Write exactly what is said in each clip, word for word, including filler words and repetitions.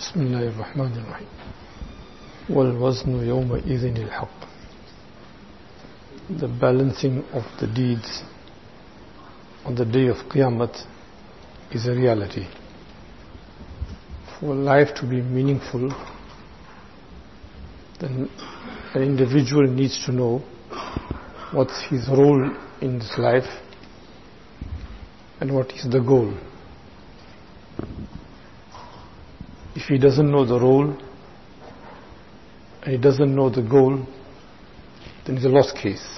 بسم الله الرحمن الرحيم والوزن يومئذ الحق. The balancing of the deeds on the day of Qiyamah is a reality. For life to be meaningful, then an individual needs to know what's his role in this life and what is the goal. If he doesn't know the role and he doesn't know the goal, then it's a lost case.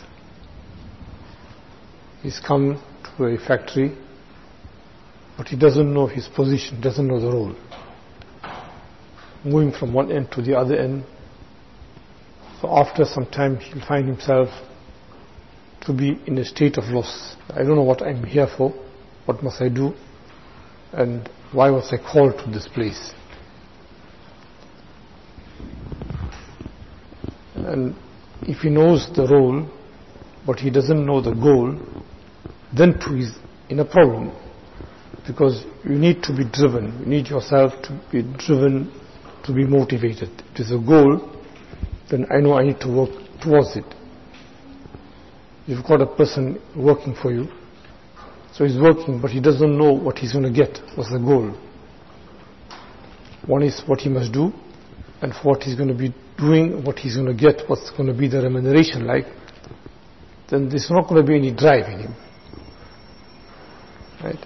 He's come to a factory, but he doesn't know his position, doesn't know the role. Moving from one end to the other end. So after some time he'll find himself to be in a state of loss. I don't know what I'm here for, what must I do, and why was I called to this place? And if he knows the role, but he doesn't know the goal, then too he's in a problem. Because you need to be driven, you need yourself to be driven, to be motivated. If it is a goal, then I know I need to work towards it. You've got a person working for you, so he's working, but he doesn't know what he's going to get, what's the goal. One is what he must do, and for what he's going to be doing, what he's going to get, what's going to be the remuneration like, then there's not going to be any drive in him. Right?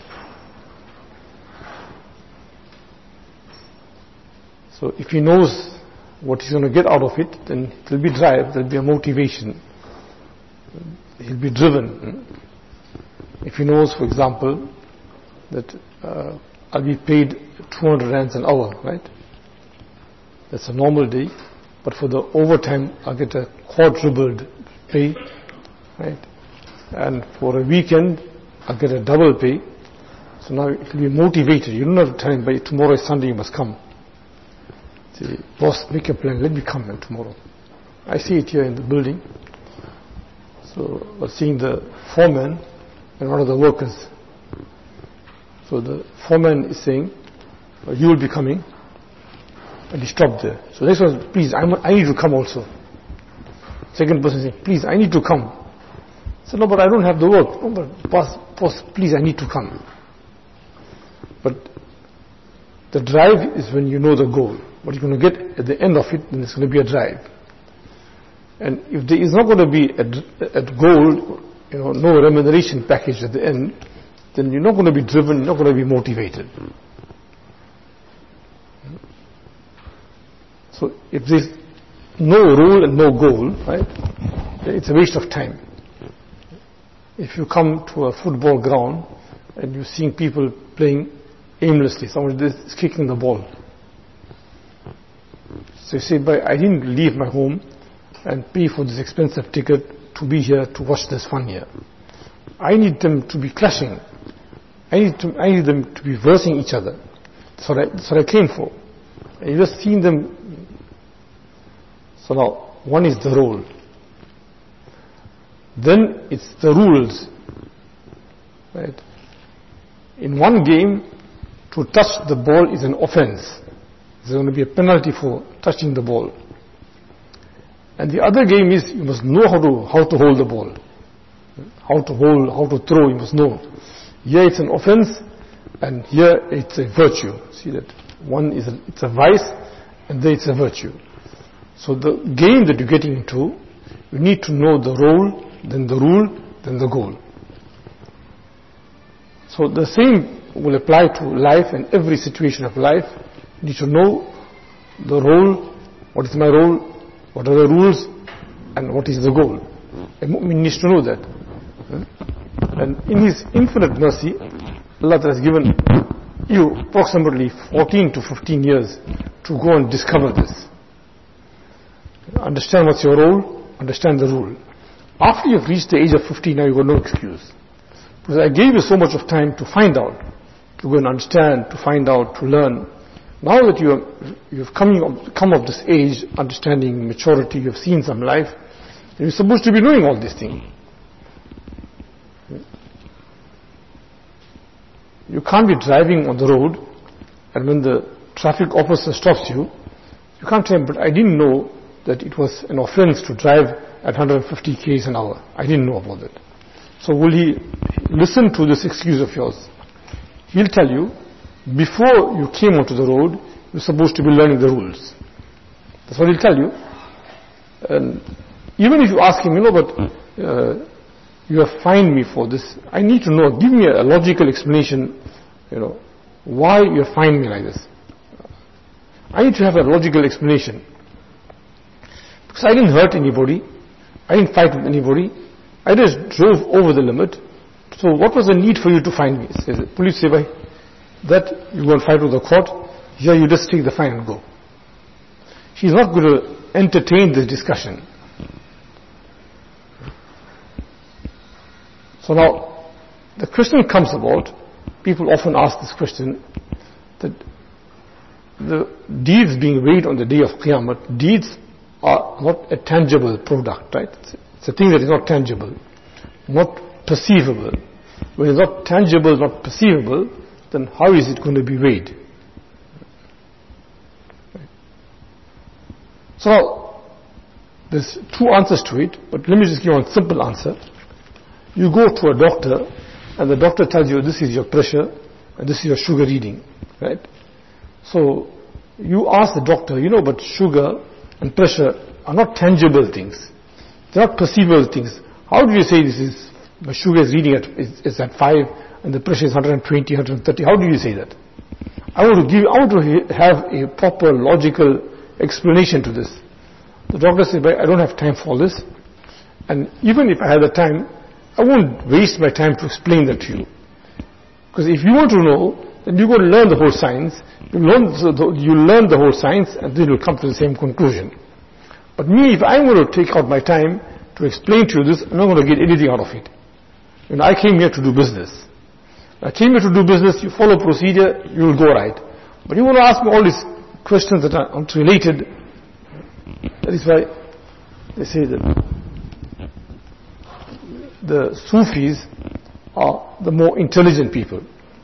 So if he knows what he's going to get out of it, then there'll be drive, there'll be a motivation. He'll be driven. If he knows, for example, that uh, I'll be paid two hundred rands an hour, right? That's a normal day, but for the overtime I'll get a quadrupled pay, right? And for a weekend I'll get a double pay. So now he'll be motivated. You don't have to tell him, by tomorrow is Sunday, you must come. Say, boss, make a plan, let me come and tomorrow. I see it here in the building. So I was seeing the foreman and one of the workers. So the foreman is saying, you will be coming. And he stopped there. So next one, please, I'm, I need to come also. Second person saying, please, I need to come. I said, no, but I don't have the work. No, but boss, boss, please, I need to come. But the drive is when you know the goal. What you're going to get at the end of it, then it's going to be a drive. And if there is not going to be a, a goal, you know, no remuneration package at the end, then you're not going to be driven, you're not going to be motivated. So if there's no role and no goal, right, it's a waste of time. If you come to a football ground and you're seeing people playing aimlessly, someone is kicking the ball. So you say, but I didn't leave my home and pay for this expensive ticket to be here to watch this fun here. I need them to be clashing. I need, to, I need them to be versing each other. That's what I, that's what I came for. And you just seen them. So now, one is the role. Then it's the rules. Right? In one game, to touch the ball is an offense. There's going to be a penalty for touching the ball. And the other game is you must know how to how to hold the ball. How to hold, how to throw, you must know. Here it's an offense, and here it's a virtue. See that? One is a, it's a vice, and there it's a virtue. So the game that you're getting into, you need to know the role, then the rule, then the goal. So the same will apply to life and every situation of life. You need to know the role, what is my role, what are the rules, and what is the goal. A mu'min needs to know that. And in His infinite mercy, Allah has given you approximately fourteen to fifteen years to go and discover this. Understand what's your role, understand the rule. After you've reached the age of fifty, now you've got no excuse. Because I gave you so much of time to find out, to go and understand, to find out, to learn. Now that you have, you've come, come of this age, understanding maturity, you've seen some life, you're supposed to be doing all these things. You can't be driving on the road, and when the traffic officer stops you, you can't tell him, but I didn't know that it was an offense to drive at one hundred fifty kilometers an hour. I didn't know about that. So will he listen to this excuse of yours? He'll tell you, before you came onto the road, you're supposed to be learning the rules. That's what he'll tell you. And even if you ask him, you know, but uh, you have fined me for this, I need to know, give me a logical explanation, you know, why you have fined me like this. I need to have a logical explanation. Because I didn't hurt anybody, I didn't fight with anybody, I just drove over the limit. So what was the need for you to fine me? Says the police say, bhai, that you go and fight with the court, here you just take the fine and go. She's not going to entertain this discussion. So now, the question comes about, people often ask this question, that the deeds being weighed on the day of Qiyamah, deeds are not a tangible product, right? It's a thing that is not tangible, not perceivable. When it's not tangible, not perceivable, then how is it going to be weighed? So now, there's two answers to it, but let me just give you one simple answer. You go to a doctor, and the doctor tells you this is your pressure, and this is your sugar reading, right? So, you ask the doctor, you know, but sugar and pressure are not tangible things. They're not perceivable things. How do you say this is, my sugar is reading at, is, is at five, and the pressure is one hundred twenty, one hundred thirty? How do you say that? I want to give, I want to have a proper logical explanation to this. The doctor says, I don't have time for all this, and even if I had the time, I won't waste my time to explain that to you. Because if you want to know, then you go to learn the whole science, you learn, you learn the whole science, and then you'll come to the same conclusion. But me, if I'm going to take out my time to explain to you this, I'm not going to get anything out of it. You know, I came here to do business. I came here to do business, you follow procedure, you'll go right. But you want to ask me all these questions that are unrelated. That is why they say that the Sufis are the more intelligent people.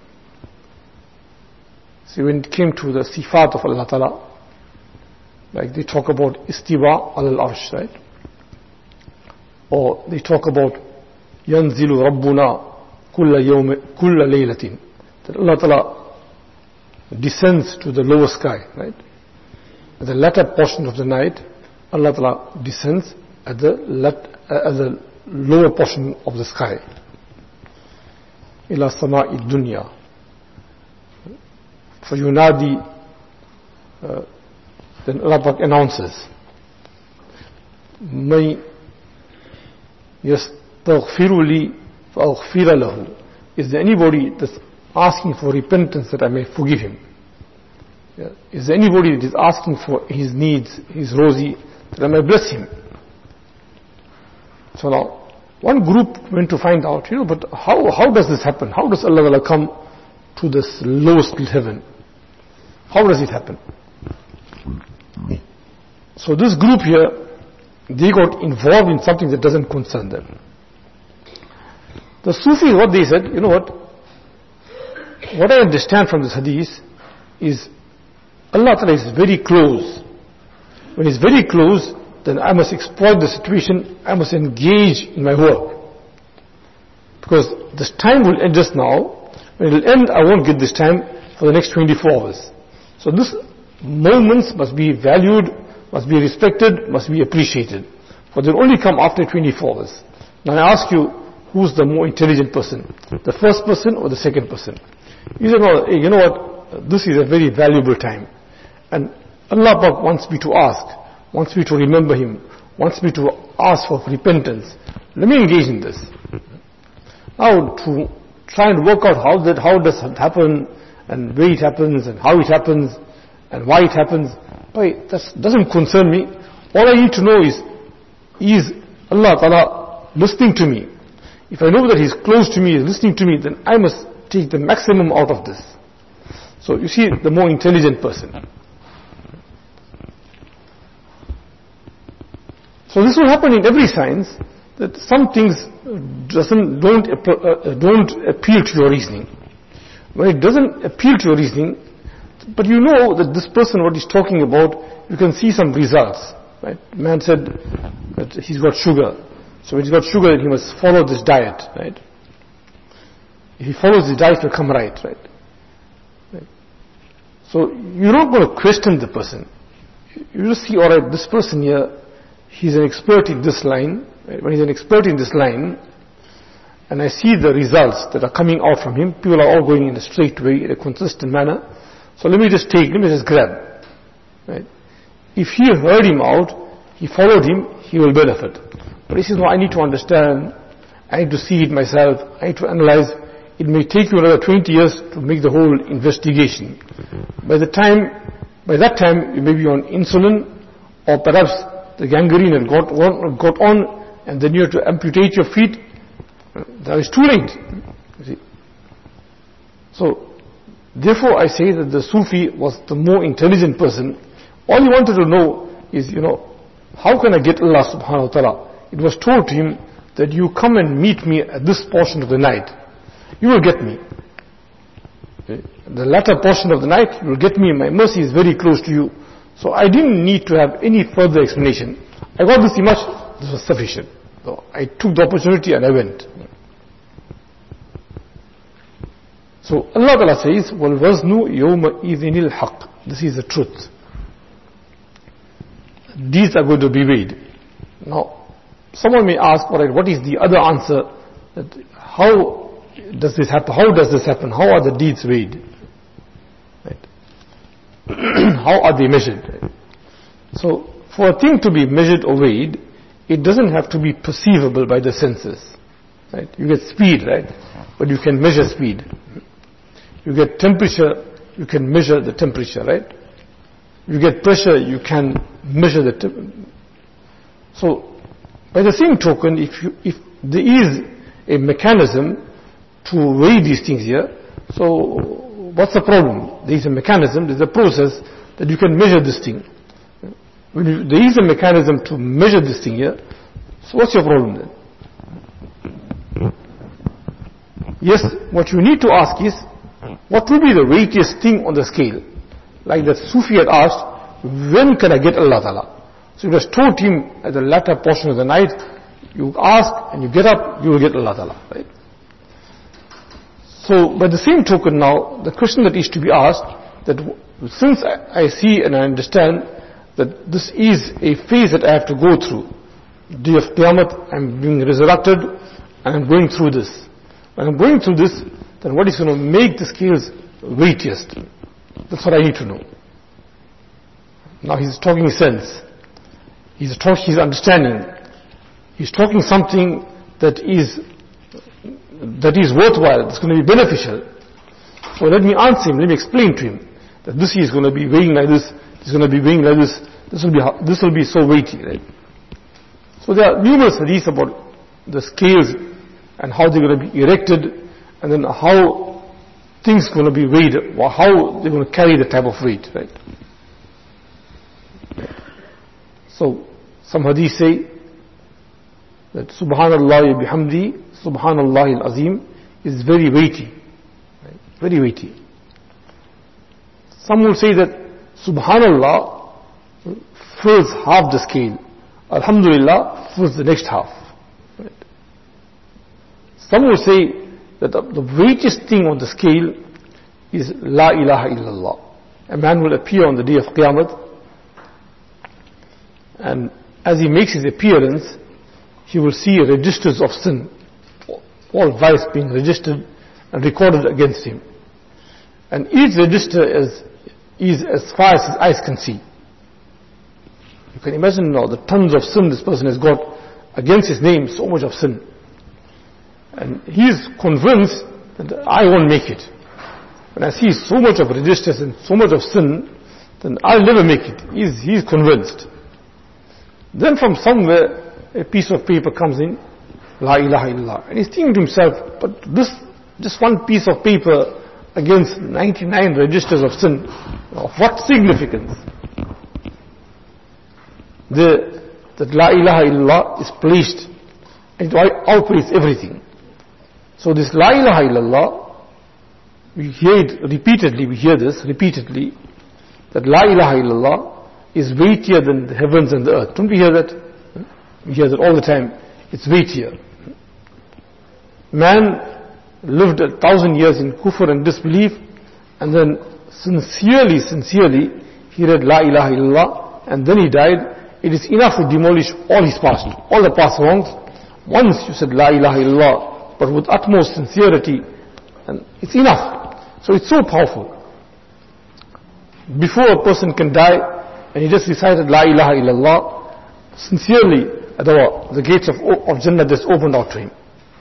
See, when it came to the sifat of Allah Ta'ala, like they talk about istiwa al-arsh, right? Or they talk about yanzilu rabbuna kulla yawm kulla laylatin, that Allah Ta'ala descends to the lower sky, right? At the latter portion of the night, Allah Ta'ala descends at the, lat, uh, at the lower portion of the sky. Ila sama'i dunya. فَيُنَادِي uh, Then Allah Ta'ala announces, مَنْ يَسْتَغْفِرُ لِي فَأَغْفِرَ لَهُ. Is there anybody that's asking for repentance that I may forgive him? Yeah. Is there anybody that is asking for his needs, his rosy, that I may bless him? So now, one group went to find out, you know, but how, how does this happen? How does Allah come to this lowest heaven? How does it happen? So this group here, they got involved in something that doesn't concern them. The Sufis, what they said, you know what? What I understand from this hadith is Allah Ta'ala is very close. When He's very close, then I must exploit the situation, I must engage in my work. Because this time will end just now. When it will end, I won't get this time for the next twenty-four hours. So this moments must be valued, must be respected, must be appreciated. For they'll only come after twenty-four hours. Now I ask you, who's the more intelligent person? The first person or the second person? You say, no, you know what, this is a very valuable time. And Allah Pak wants me to ask, wants me to remember Him, wants me to ask for repentance. Let me engage in this. Now to try and work out how that, how does it happen, and where it happens, and how it happens, and why it happens, but that doesn't concern me. All I need to know is, is Allah Ta'ala listening to me? If I know that He's close to me, He's listening to me, then I must take the maximum out of this. So you see, the more intelligent person. So this will happen in every science, that some things doesn't, don't, uh, don't appeal to your reasoning. When it doesn't appeal to your reasoning, But you know that this person, what he's talking about, you can see some results. Right? Man said that he's got sugar. So when he's got sugar, he must follow this diet. Right? If he follows this diet, it will come right. Right? Right? So you're not going to question the person. You just see, all right, this person here, he's an expert in this line. Right? When he's an expert in this line, and I see the results that are coming out from him, people are all going in a straight way, in a consistent manner. So let me just take, let me just grab. Right? If he heard him out, he followed him, he will benefit. But he says, no, I need to understand, I need to see it myself, I need to analyze. It may take you another twenty years to make the whole investigation. By the time, by that time, you may be on insulin, or perhaps the gangrene had got on, got on, and then you have to amputate your feet. That is too late. You see. So, therefore I say that the Sufi was the more intelligent person. All he wanted to know is, you know, how can I get Allah subhanahu wa ta'ala? It was told to him that you come and meet me at this portion of the night. You will get me. Okay? The latter portion of the night, you will get me. My mercy is very close to you. So I didn't need to have any further explanation. I got this much, this was sufficient. So I took the opportunity and I went. So Allah Ta'ala says, وَالْوَزْنُ يَوْمَ إِذِنِ الْحَقِّ. This is the truth. These are going to be weighed. Now, someone may ask, alright, what is the other answer? That how does this happen? How does this happen? How are the deeds weighed? Right? How are they measured? Right? So, for a thing to be measured or weighed, it doesn't have to be perceivable by the senses. Right? You get speed, right? But you can measure speed. You get temperature, you can measure the temperature, right? You get pressure, you can measure the temperature. So, by the same token, if you, if there is a mechanism to weigh these things here, so what's the problem? There is a mechanism, there is a process that you can measure this thing. When you, there is a mechanism to measure this thing here, so what's your problem then? Yes, what you need to ask is, what will be the weightiest thing on the scale? Like that Sufi had asked, when can I get Allah Ta'ala? So it was told him at the latter portion of the night, you ask and you get up, you will get Allah Ta'ala. Right? So by the same token now, the question that is to be asked, that since I see and I understand that this is a phase that I have to go through, day of Qiyamah, I'm being resurrected and I'm going through this. When I'm going through this, then what is going to make the scales weightiest? That's what I need to know. Now he's talking sense. He's talking his understanding. He's talking something that is that is worthwhile, that's going to be beneficial. So let me answer him, let me explain to him that this is going to be weighing like this, this is going to be weighing like this, this will be this will be so weighty, right? So there are numerous hadiths about the scales and how they're going to be erected, and then how things are going to be weighed, or how they're going to carry the type of weight, right? So some hadiths say that Subhanallah bihamdi, Subhanallah al-Azim is very weighty, right? Very weighty. Some will say that Subhanallah fills half the scale, Alhamdulillah fills the next half. Right? Some will say that the, the weightiest thing on the scale is La ilaha illallah. A man will appear on the day of Qiyamah, and as he makes his appearance, he will see registers of sin, all vice being registered and recorded against him. And each register is, is as far as his eyes can see. You can imagine now the tons of sin this person has got against his name, so much of sin. And he is convinced that I won't make it. When I see so much of registers and so much of sin, then I'll never make it. He's, he's convinced. Then from somewhere, a piece of paper comes in, La ilaha illallah. And he's thinking to himself, but this, just one piece of paper against ninety-nine registers of sin, of what significance? The, that La ilaha illallah is placed, and it outweighs everything. So this La ilaha illallah we hear it repeatedly, we hear this repeatedly, that La ilaha illallah is weightier than the heavens and the earth. Don't we hear that? We hear that all the time. It's weightier. Man lived a thousand years in kufr and disbelief, and then sincerely, sincerely, he read La ilaha illallah, and then he died. It is enough to demolish all his past, all the past wrongs. Once you said La ilaha illallah, but with utmost sincerity, and it's enough. So it's so powerful. Before a person can die, and he just recited La ilaha illallah, sincerely, the, the gates of, of Jannah just opened out to him.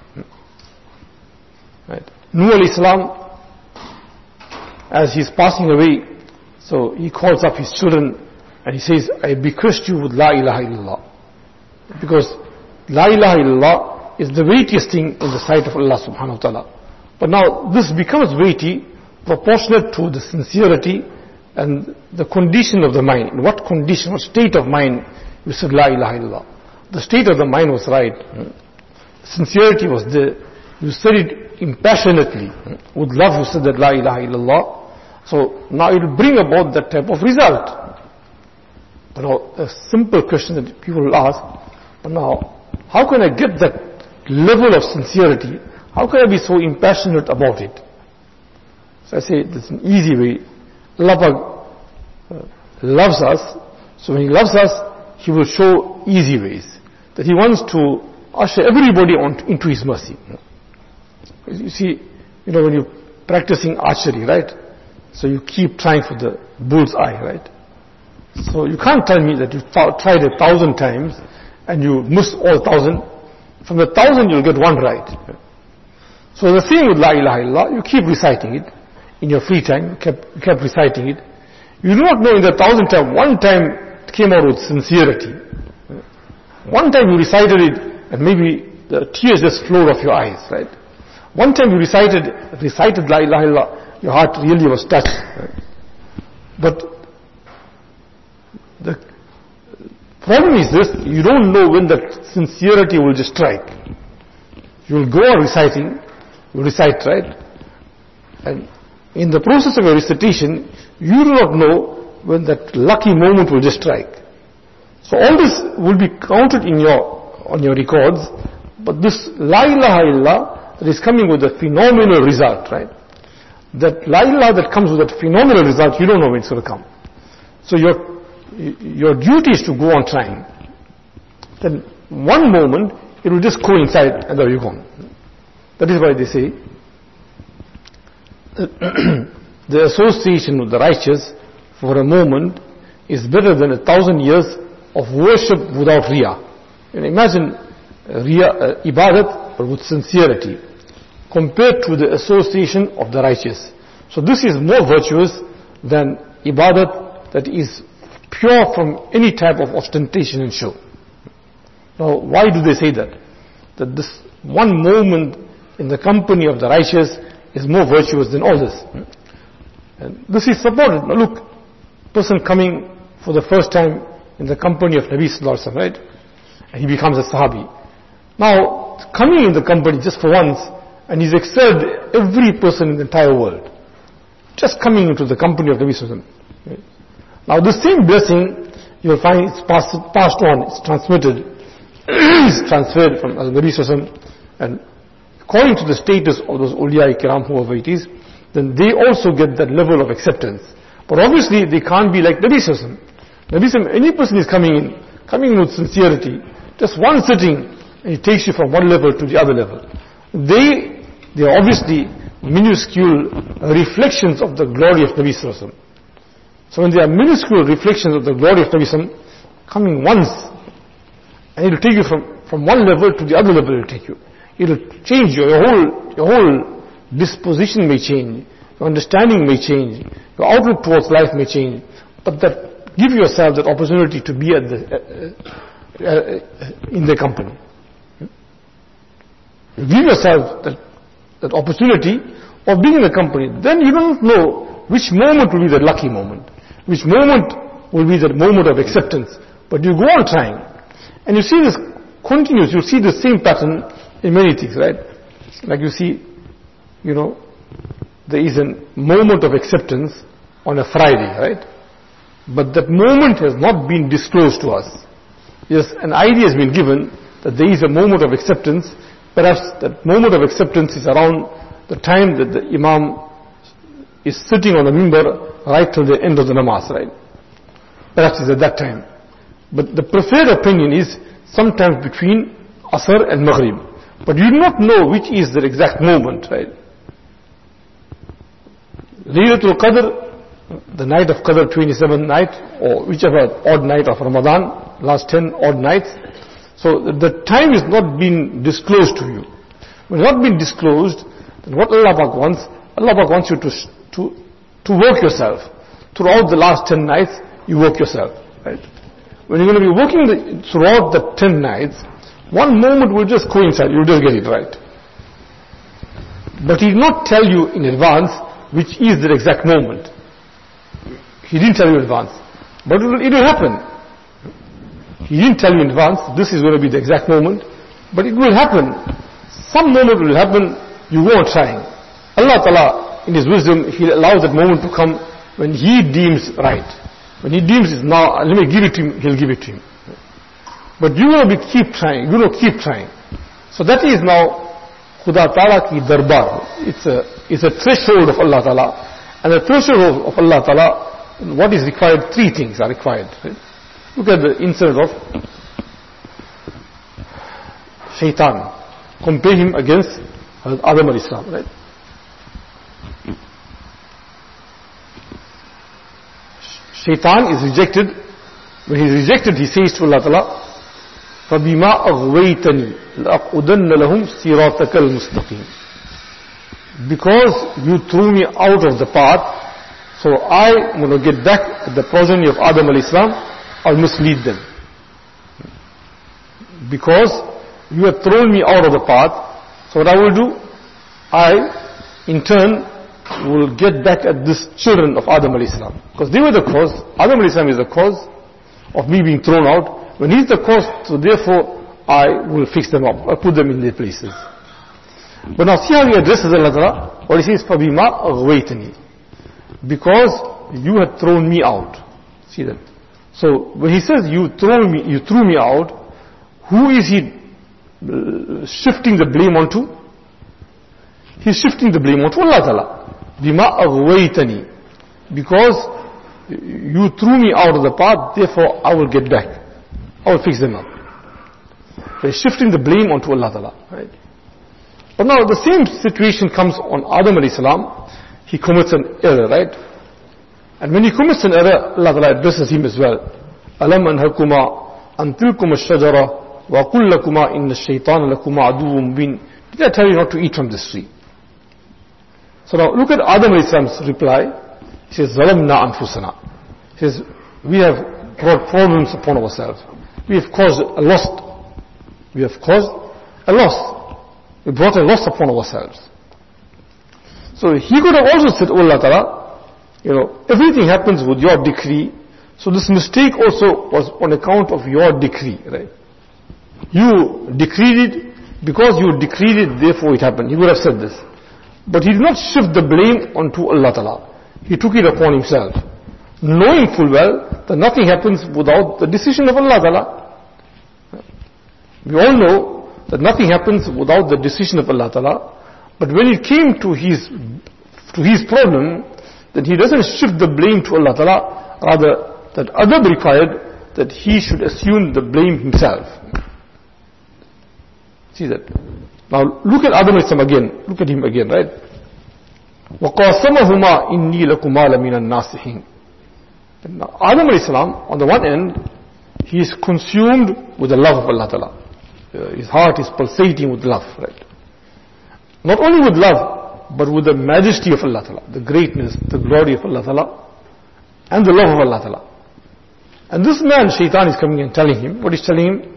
Right. Nuh alayhi salam, as he's passing away, so he calls up his children and he says, I bequest you with La ilaha illallah. Because La ilaha illallah is the weightiest thing in the sight of Allah subhanahu wa ta'ala. But now this becomes weighty proportionate to the sincerity and the condition of the mind. In what condition, what state of mind you said La ilaha illallah. The state of the mind was right. Sincerity was there. You said it impassionately. With love you said that La ilaha illallah. So now it will bring about that type of result. But now a simple question that people will ask, but now how can I get that level of sincerity? How can I be so impassionate about it? So I say there's an easy way. Allah uh, loves us, so when He loves us, He will show easy ways. That He wants to usher everybody on into His mercy. You see, you know, when you're practicing archery, right? So you keep trying for the bull's eye, right? So you can't tell me that you tried a thousand times and you missed all thousand. From the thousand you'll get one right. So the same with La ilaha illallah, you keep reciting it. In your free time, you kept, you kept reciting it. You do not know in the thousand time, one time it came out with sincerity. One time you recited it and maybe the tears just flowed off your eyes, right? One time you recited, recited La ilaha illallah, your heart really was touched. Right? But the problem is this, you don't know when that sincerity will just strike. You will go on reciting, you recite, right? And in the process of your recitation, you do not know when that lucky moment will just strike. So all this will be counted in your, on your records, but this La ilaha illallah that is coming with a phenomenal result, right? That La ilaha that comes with that phenomenal result, you don't know when it's going to come. So your your duty is to go on trying. Then one moment, it will just coincide and there you're gone. That is why they say that the association with the righteous for a moment is better than a thousand years of worship without riyah. You know, imagine riyah, uh, ibadat, but with sincerity, compared to the association of the righteous. So this is more virtuous than ibadat that is pure from any type of ostentation and show. Now, why do they say that? That this one moment in the company of the righteous is more virtuous than all this. And this is supported. Now look, person coming for the first time in the company of Nabi Sallallahu Alaihi Wasallam, right? And he becomes a Sahabi. Now, coming in the company just for once, and he's excelled every person in the entire world. Just coming into the company of Nabi Sallallahu Alaihi Wasallam. Right? Now the same blessing, you will find it's passed, passed on, it's transmitted, it's transferred from Nabi Sallallahu Alaihi Wasallam, and according to the status of those awliya kiram, whoever it is, then they also get that level of acceptance. But obviously they can't be like Nabi Sallallahu Alaihi Wasallam. Nabi Sallallahu Alaihi Wasallam, any person is coming in, coming in with sincerity, just one sitting, and it takes you from one level to the other level. They, they are obviously minuscule reflections of the glory of Nabi Sallallahu Alaihi Wasallam. So when they are minuscule reflections of the glory of Nabi Sallallahu Alaihi Wasallam, coming once, and it will take you from, from one level to the other level, it will take you. It will change you, your whole, your whole disposition may change, your understanding may change, your outlook towards life may change, but that, give yourself that opportunity to be at the, uh, uh, in their company. You give yourself that, that opportunity of being in the company, then you don't know which moment will be the lucky moment, which moment will be the moment of acceptance, but you go on trying, and you see this continues, you see the same pattern in many things, right? Like you see, you know, there is a moment of acceptance on a Friday, right? But that moment has not been disclosed to us. Yes, an idea has been given that there is a moment of acceptance. Perhaps that moment of acceptance is around the time that the Imam is sitting on the mimbar right till the end of the namaz, right? Perhaps it's at that time. But the preferred opinion is sometimes between Asr and Maghrib. But you do not know which is the exact moment, right? Laylatul Qadr, the night of Qadr, twenty-seventh night, or whichever odd night of Ramadan, last ten odd nights. So the time is not being disclosed to you. When it's not been disclosed, then what Allah Pak wants, Allah Pak wants you to, to, to work yourself. Throughout the last ten nights, you work yourself, right? When you're going to be working the, throughout the ten nights, one moment will just coincide, you'll just get it right. But He did not tell you in advance which is the exact moment. He didn't tell you in advance. But it will, it will happen. He didn't tell you in advance, this is going to be the exact moment. But it will happen. Some moment will happen, you won't trying. Allah Ta'ala, in His wisdom, He allows that moment to come when He deems right. When He deems it now, let me give it to Him, He'll give it to Him. But you will be keep trying, you will keep trying. So that is now Khuda Ta'ala ki darbar. It's a, it's a threshold of Allah Ta'ala. And the threshold of Allah Ta'ala, what is required? Three things are required. Right? Look at the incident of Shaitan. Compare him against Adam alayhi salam, right? Shaitan is rejected. When he is rejected, he says to Allah Ta'ala, فَبِمَا أَغْوَيْتَنِي لَأَقْعُدَنَّ لَهُمْ صِرَاطَكَ الْمُسْتَقِيمِ. Because you threw me out of the path, so I am going to get back at the progeny of Adam alayhi salam, I'll mislead them. Because you have thrown me out of the path, so what I will do, I, in turn, will get back at these children of Adam alayhi salam. Because they were the cause, Adam alayhi salam is the cause of me being thrown out. When he's the cause, so therefore, I will fix them up, I'll put them in their places. But now see how he addresses Allah Ta'ala. What he says, فَبِمَا أَغْوَيْتَنِي. Because you had thrown me out. See that? So when he says you threw me, you threw me out, who is he shifting the blame onto? He's shifting the blame onto Allah Ta'ala. Bima aghwaytani. Because you threw me out of the path, therefore I will get back. I will fix them up. So he's shifting the blame onto Allah Ta'ala. Right? But now the same situation comes on Adam alayhi salam. He commits an error, right? And when he commits an error, Allah Ta'ala addresses him as well. أَلَمْ أَنْهَكُمَا أَنْ تِلْكُمَا الشَّجَرَةَ وَقُلْ لَكُمَا إِنَّ الشَّيْطَانَ لَكُمَا عَدُوٌ مُبِينٌ. Did I tell you not to eat from this tree? So now look at Adam alayhi salam's reply. He says, ظَلَمْنَا أَنفُسَنَا. He says, we have brought problems upon ourselves. We have caused a loss. We have caused a loss. We brought a loss upon ourselves. So he could have also said, oh Allah Ta'ala, you know, everything happens with your decree. So this mistake also was on account of your decree, right? You decreed it, because you decreed it, therefore it happened. He would have said this. But he did not shift the blame onto Allah Ta'ala. He took it upon himself, knowing full well that nothing happens without the decision of Allah Ta'ala. We all know that nothing happens without the decision of Allah Ta'ala. But when it came to his, to his problem, then he doesn't shift the blame to Allah Ta'ala, rather that Adab required that he should assume the blame himself. See that? Now look at Adam alayhi salam again. Look at him again, right? وَقَاسَمَهُمَا إِنِّي لَكُمَا لَمِنَ النَّاصِحِينَ. Now Adam alayhi salam, on the one end, he is consumed with the love of Allah Ta'ala. Uh, his heart is pulsating with love, right? Not only with love, but with the majesty of Allah Ta'ala, the greatness, the glory of Allah Ta'ala, and the love of Allah Ta'ala. And this man, Shaitan, is coming and telling him, what is telling him?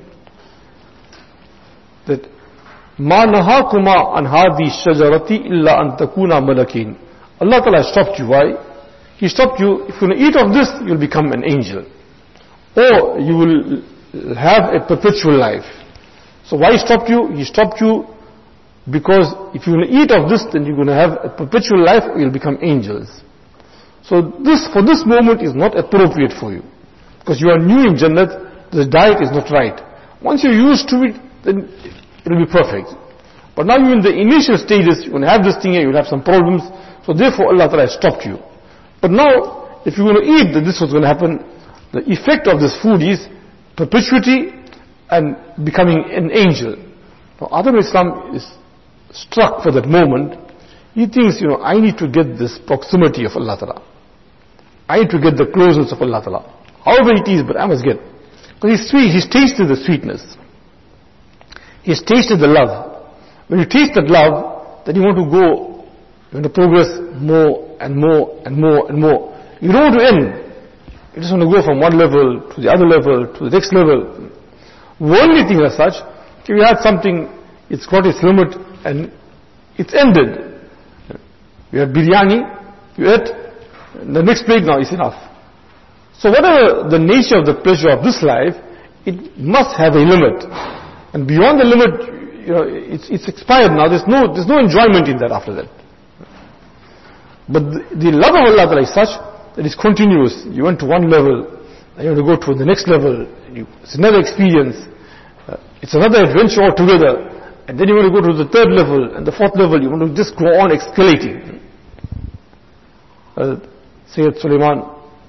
That مَا نَهَاكُمَا عَنْ هَذِي الشَّجَرَةِ إِلَّا أَن تَكُونَا مَلَكِينَ. Allah Ta'ala stopped you. Why? He stopped you. If you eat of this, you'll become an angel. Or you will have a perpetual life. So why he stopped you? He stopped you Because if you're going to eat of this, then you're going to have a perpetual life, or you'll become angels. So this, for this moment, is not appropriate for you. Because you are new in Jannat, the diet is not right. Once you're used to it, then it'll be perfect. But now you're in the initial stages, you're going to have this thing here, you'll have some problems. So therefore Allah Ta'ala has stopped you. But now, if you're going to eat, then this was going to happen. The effect of this food is perpetuity and becoming an angel. Now Adam Islam is struck for that moment. He thinks, you know, I need to get this proximity of Allah Ta'ala. I need to get the closeness of Allah Ta'ala. However it is, but I must get. Because he's sweet, he's tasted the sweetness. He's tasted the love. When you taste that love, then you want to go, you want to progress more and more and more and more. You don't want to end. You just want to go from one level to the other level to the next level. Worldly things as such, if you had something, it's got its limit and it's ended. You had biryani, you ate, the next plate now is enough. So whatever the nature of the pleasure of this life, it must have a limit. And beyond the limit, you know, it's, it's expired now. There's no, there's no enjoyment in that after that. But the, the love of Allah is such that it's continuous. You went to one level, and you want to go to the next level. You, it's another experience. Uh, it's another adventure altogether. And then you want to go to the third level and the fourth level. You want to just go on escalating. Uh, Sayyid Sulaiman,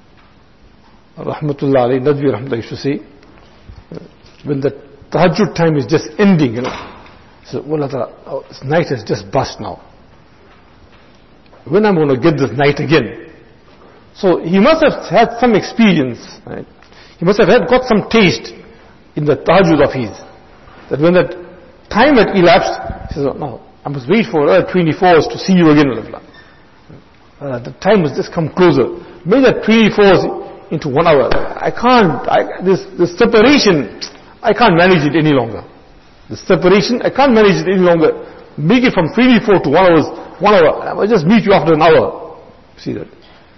Rahmatullah alayhi, Nadvi Rahmatullah used to say, uh, when the tahajjud time is just ending, you know, so, well, oh, this night has just bust now. When I'm going to get this night again? So he must have had some experience, right? He must have had, got some taste in the tahajjud of his. That when that time had elapsed, he says, oh, no, I must wait for uh, twenty-four hours to see you again. Uh, the time has just come closer. Make that twenty-four hours into one hour. I can't, I, this, this separation, I can't manage it any longer. The separation, I can't manage it any longer. Make it from twenty-four to one hours, one hour. I will just meet you after an hour. See that?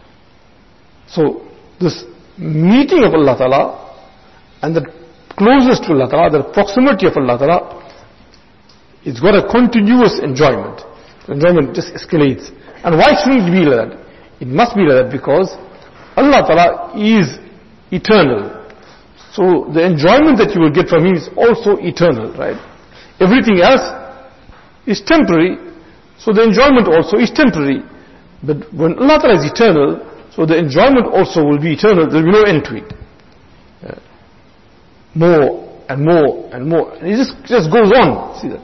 So, this meeting of Allah Ta'ala and the closeness to Allah Ta'ala, the proximity of Allah Ta'ala, it's got a continuous enjoyment. The enjoyment just escalates. And why shouldn't it be like that? It must be like that because Allah Ta'ala is eternal. So the enjoyment that you will get from Him is also eternal, right? Everything else is temporary, so the enjoyment also is temporary. But when Allah Ta'ala is eternal, so the enjoyment also will be eternal, there will be no end to it. Uh, more and more and more. And it just, just goes on, see that?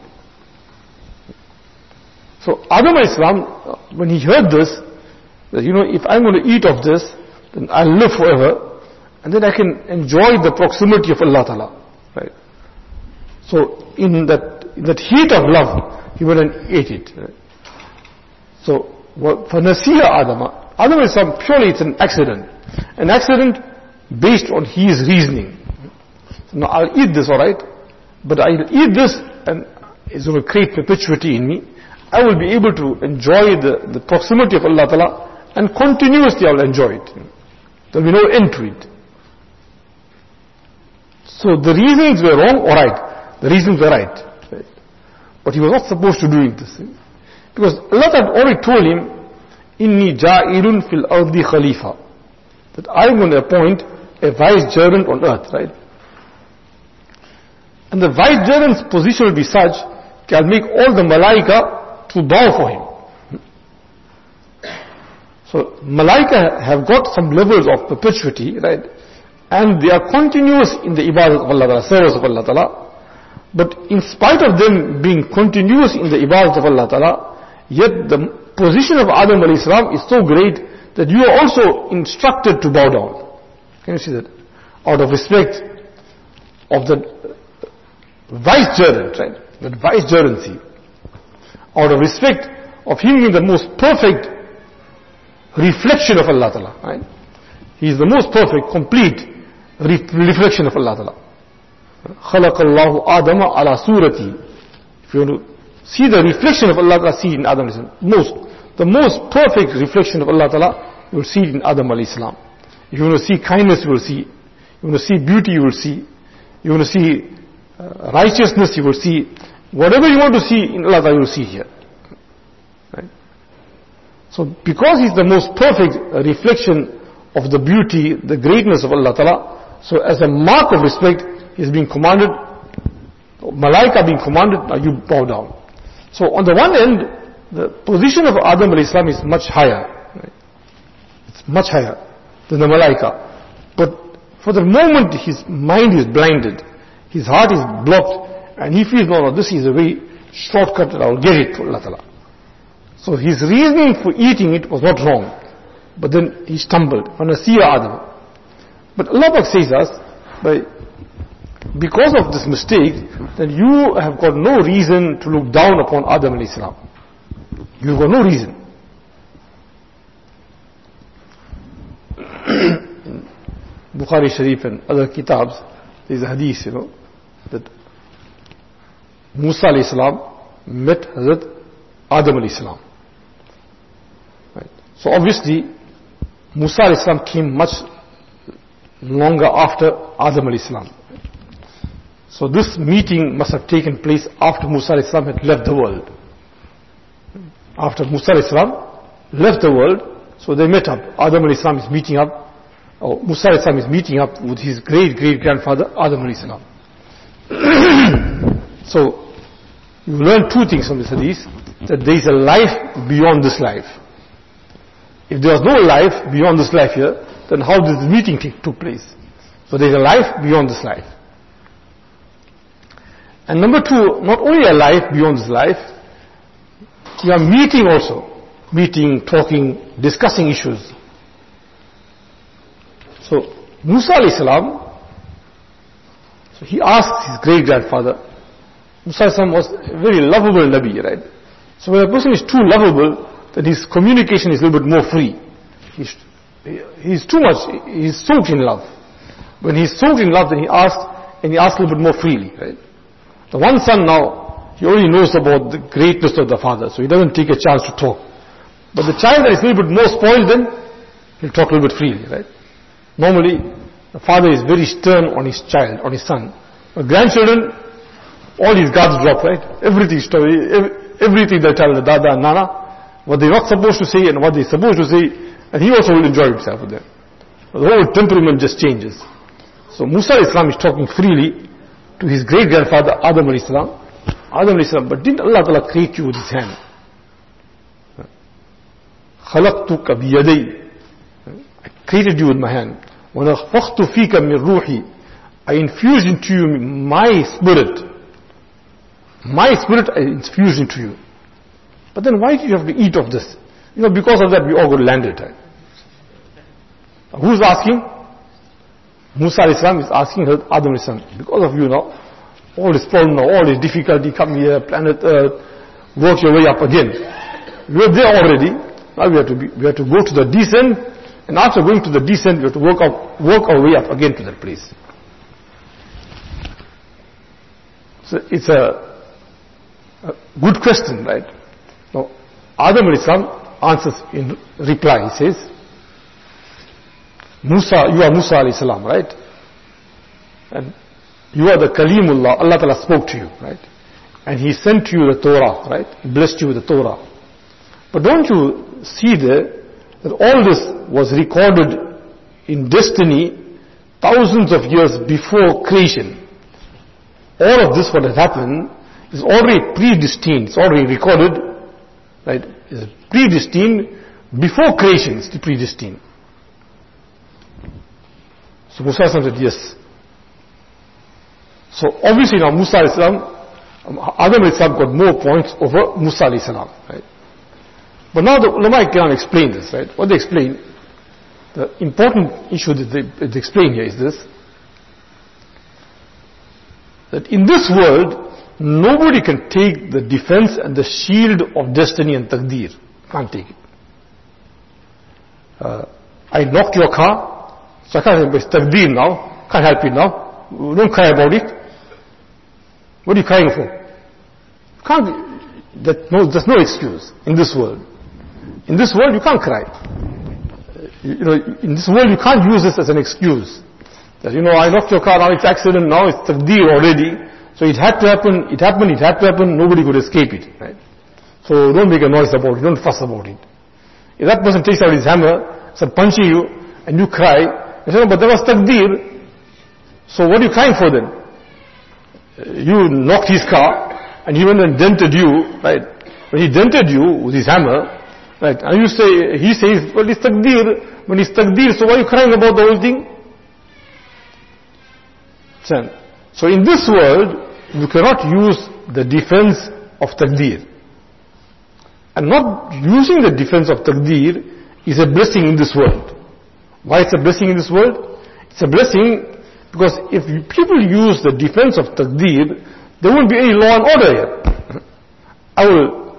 So Adam alayhi salam, when he heard this, that, you know, if I'm going to eat of this, then I'll live forever. And then I can enjoy the proximity of Allah Ta'ala. Right? So in that, in that heat of love, he went and ate it. Right? So for Nasiha Adam, Adam is some, purely it's an accident. An accident based on his reasoning. So now I'll eat this, alright, but I'll eat this and it's going to create perpetuity in me. I will be able to enjoy the, the proximity of Allah Ta'ala and continuously I will enjoy it. There will be no end to it. So the reasons were wrong or right? The reasons were right. right. But he was not supposed to do this. Because Allah had already told him, Inni ja'irun fil ardi khalifa. That I am going to appoint a vicegerent on earth, right? And the vicegerent's position will be such, that I'll make all the malaika to bow for him. So malaika have got some levels of perpetuity, right? And they are continuous in the ibadat of Allah Ta'ala, service of Allah Ta'ala. But in spite of them being continuous in the ibadat of Allah Ta'ala, yet the position of Adam alayhi salam is so great that you are also instructed to bow down. Can you see that? Out of respect of the vicegerent, right? That vicegerency. Out of respect of him being the most perfect reflection of Allah Ta'ala, right? He is the most perfect, complete reflection of Allah Ta'ala. خَلَقَ اللَّهُ آدَمَ عَلَى سُورَتِهِ. If you want to see the reflection of Allah Ta'ala, see it in Adam alayhi salam. Most, the most perfect reflection of Allah Ta'ala, you will see it in Adam alayhi salam. If you want to see kindness, you will see. You want to see beauty, you will see. You want to see uh, righteousness, you will see. Whatever you want to see in Allah Ta'ala, you will see here. Right? So because He's the most perfect reflection of the beauty, the greatness of Allah Ta'ala, so as a mark of respect, He's being commanded, Malaika being commanded, now you bow down. So on the one end, the position of Adam alayhi salam is much higher. Right? It's much higher than the Malaika. But for the moment his mind is blinded, his heart is blocked, and he feels, no, no, this is a very shortcut and I will get it to Allah Ta'ala. So his reasoning for eating it was not wrong. But then he stumbled. Fanasiya Adam. But Allah Pak says us, by, because of this mistake, that you have got no reason to look down upon Adam alayhi salam. You've got no reason. In Bukhari Sharif and other kitabs, there is a hadith, you know, that Musa alayhi salam met Hazrat Adam alayhi salam. Right. So obviously, Musa alayhi salam came much longer after Adam alayhi salam. So this meeting must have taken place after Musa alayhi salam had left the world. After Musa alayhi salam left the world, so they met up. Adam alayhi salam is meeting up, or Musa alayhi salam is meeting up with his great great grandfather Adam alayhi salam. So you learn two things from this hadith, that there is a life beyond this life. If there was no life beyond this life here, then how did this meeting take, took place? So there is a life beyond this life. And number two, not only a life beyond this life, you are meeting also. Meeting, talking, discussing issues. So, Musa alayhi salam, so he asked his great grandfather, Musa alayhi salam was a very lovable Nabi, right? So when a person is too lovable, then his communication is a little bit more free. He's, he's too much, he's soaked in love. When he's soaked in love, then he asks, and he asks a little bit more freely, right? The one son now, he only knows about the greatness of the father, so he doesn't take a chance to talk. But the child that is a little bit more spoiled, then he'll talk a little bit freely, right? Normally, the father is very stern on his child, on his son. But grandchildren, all his guards drop, right? Everything, everything they tell the dada and nana, what they're not supposed to say and what they're supposed to say, and he also will enjoy himself with them. The whole temperament just changes. So Musa alayhi salam is talking freely to his great grandfather Adam alayhi salam. Adam alayhi salam, but didn't Allah Ta'ala create you with his hand? خَلَقْتُكَ بِيَدَيْ, I created you with my hand. وَنَفَخْتُ فِيكَ مِنْ رُوحِي, I infused into you my spirit. My spirit I infused into you. But then why did you have to eat of this? You know, because of that we all got landed. Right? Who's asking? Musa alayhi salam is asking Adam alayhi salam, because of you now, all this problem now, all this difficulty, come here, planet Earth, work your way up again. We were there already, now we have to be, we have to go to the descent, and after going to the descent, we have to work up, work our way up again to that place. So it's a, a good question, right? Now, Adam alayhi salam answers in reply, he says, Musa, you are Musa alayhi salam, right? And you are the Kalimullah, Allah Ta'ala spoke to you, right? And He sent you the Torah, right? He blessed you with the Torah. But don't you see there that all this was recorded in destiny thousands of years before creation? All of this what has happened is already predestined, it's already recorded, right? It's predestined before creation, it's predestined. So Musa said yes. So obviously now Musa alayhi salam, Adam alayhi salam got more points over Musa alayhi salam, right? But now the ulama can explain this, right? What they explain, the important issue that they, they explain here is this, that in this world, nobody can take the defense and the shield of destiny and taqdeer. Can't take it. Uh, I knocked your car, so I can't, it's taqdeer now, can't help it now, don't cry about it. What are you crying for? Can't, that, no, there's no excuse in this world. In this world you can't cry. You, you know, in this world you can't use this as an excuse. That, you know, I knocked your car, now it's accident, now it's taqdeer already, So it had to happen, it happened, it had to happen, nobody could escape it, right? So don't make a noise about it, don't fuss about it. If that person takes out his hammer, starts punching you, and you cry, you say, no, but that was taqdeer. So what are you crying for then? You knocked his car, and he went and dented you, right? When he dented you with his hammer, right? And you say, he says, well, it's taqdeer. When it's taqdeer, so why are you crying about the whole thing? So in this world, you cannot use the defense of taqdeer. And not using the defense of taqdeer is a blessing in this world. Why it's a blessing in this world? It's a blessing because if people use the defense of taqdeer, there won't be any law and order here. I will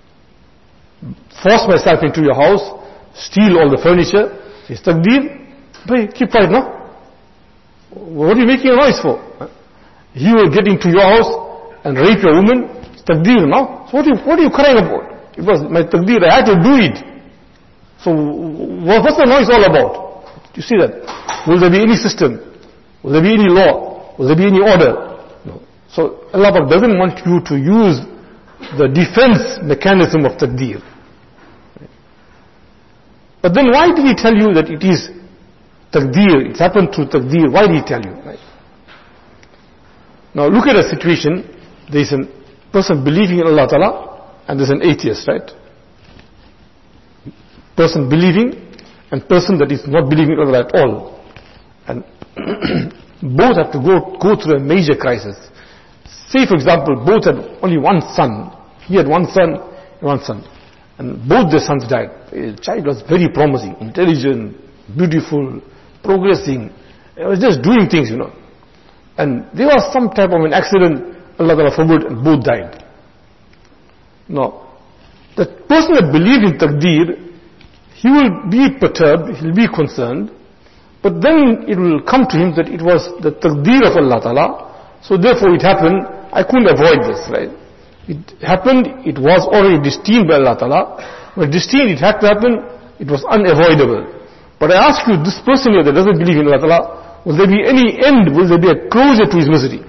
force myself into your house, steal all the furniture. It's taqdeer. But keep quiet now. What are you making a noise for? He will get into your house and rape your woman. It's taqdeer now. So what are you, what are you crying about? It was my taqdeer, I had to do it. So what's the noise all about? Do you see that? Will there be any system? Will there be any law? Will there be any order? No. So Allah doesn't want you to use the defense mechanism of taqdeer. But then why did He tell you that it is taqdeer, it's happened through taqdeer? Why did He tell you? Right? Now look at a situation, there is a person believing in Allah Ta'ala and there's an atheist, right? Person believing and person that is not believing in Allah at all. And both have to go, go through a major crisis. Say for example, both had only one son. He had one son and one son. And both their sons died. The child was very promising, intelligent, beautiful, progressing. He was just doing things, you know. And there was some type of an accident, Allah Ta'ala forbid, and both died. Now, the person that believed in taqdeer, he will be perturbed, he will be concerned, but then it will come to him that it was the taqdeer of Allah Ta'ala, so therefore it happened, I couldn't avoid this, right? It happened, it was already destined by Allah Ta'ala, when destined it had to happen, it was unavoidable. But I ask you, this person here that doesn't believe in Allah Ta'ala, will there be any end, will there be a closure to his misery?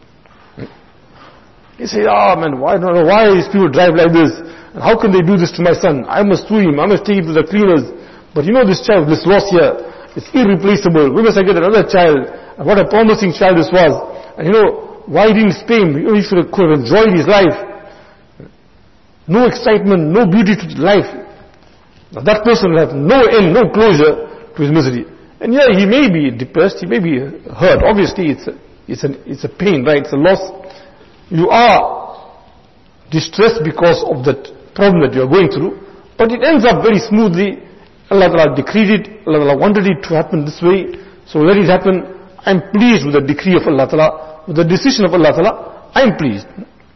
He says, ah oh, man, why, don't know why these people drive like this? And how can they do this to my son? I must sue him, I must take him to the cleaners. But you know this child, this loss here, it's irreplaceable. When must I get another child? And what a promising child this was. And you know, why didn't he stay? You know, he should have could have enjoyed his life. No excitement, no beauty to life. Now that person will have no end, no closure to his misery. And yeah, he may be depressed, he may be hurt. Obviously it's a, it's a, it's a pain, right? It's a loss. You are distressed because of that problem that you are going through, but it ends up very smoothly. Allah Ta'ala decreed it, Allah Ta'ala wanted it to happen this way, so let it happen. I am pleased with the decree of Allah Ta'ala, with the decision of Allah Ta'ala, I am pleased.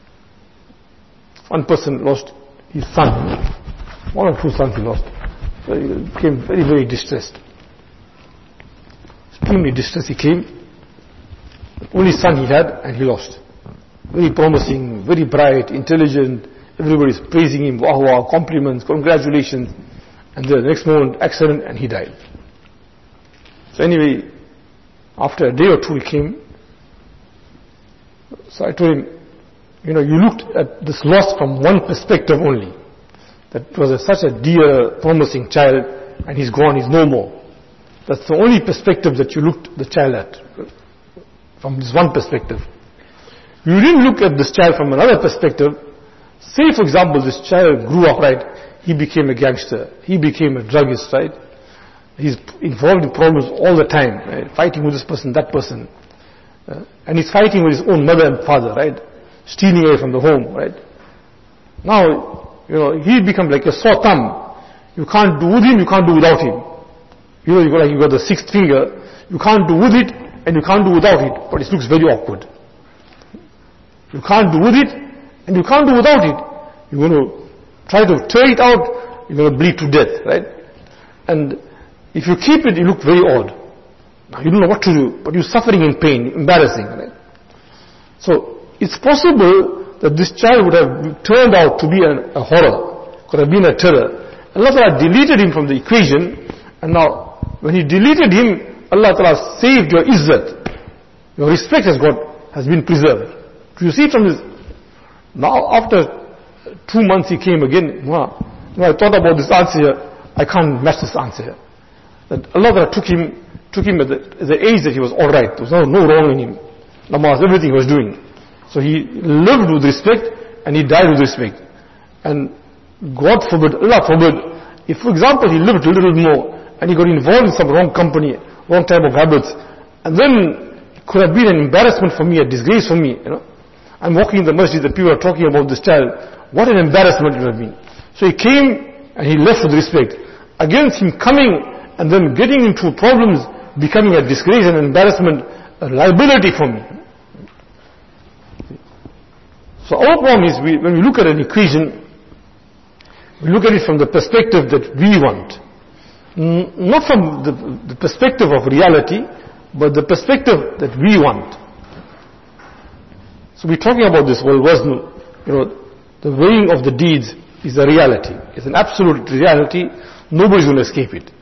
One person lost his son, one or two sons he lost, so he became very, very distressed. Extremely distressed he came, the only son he had and he lost. Very promising, very bright, intelligent, everybody is praising him, wah wah, compliments, congratulations. And the next moment, accident, and he died. So anyway, after a day or two he came. So I told him, you know, you looked at this loss from one perspective only. That was a, such a dear, promising child, and he's gone, he's no more. That's the only perspective that you looked the child at, from this one perspective. You didn't look at this child from another perspective. Say for example, this child grew up, right? He became a gangster. He became a druggist, right? He's involved in problems all the time, right? Fighting with this person, that person. Uh, and he's fighting with his own mother and father, right? Stealing away from the home, right? Now, you know, he becomes like a sore thumb. You can't do with him, you can't do without him. You know, you got like you got the sixth finger. You can't do with it, and you can't do without it. But it looks very awkward. You can't do with it, and you can't do without it. You're going to try to tear it out, you're going to bleed to death, right? And if you keep it, you look very odd. Now you don't know what to do, but you're suffering in pain, embarrassing, right? So, it's possible that this child would have turned out to be a, a horror, could have been a terror. Allah Ta'ala deleted him from the equation, and now, when He deleted him, Allah Ta'ala saved your izzat. Your respect has got, has been preserved. You see from this, now after two months he came again, wow, you know, I thought about this answer here, I can't match this answer here. That Allah took him, took him at the, at the age that he was alright, there was no, no wrong in him. Namaz, everything he was doing. So he lived with respect and he died with respect. And God forbid, Allah forbid, if for example he lived a little more and he got involved in some wrong company, wrong type of habits, and then it could have been an embarrassment for me, a disgrace for me, you know. I'm walking in the masjid, the people are talking about this child. What an embarrassment it would have been. So he came and he left with respect. Against him coming and then getting into problems, becoming a disgrace and embarrassment, a liability for me. So our problem is, we, when we look at an equation, we look at it from the perspective that we want. N- not from the, the perspective of reality, but the perspective that we want. So we're talking about this whole wazn, you know, the weighing of the deeds is a reality. It's an absolute reality. Nobody's going to escape it.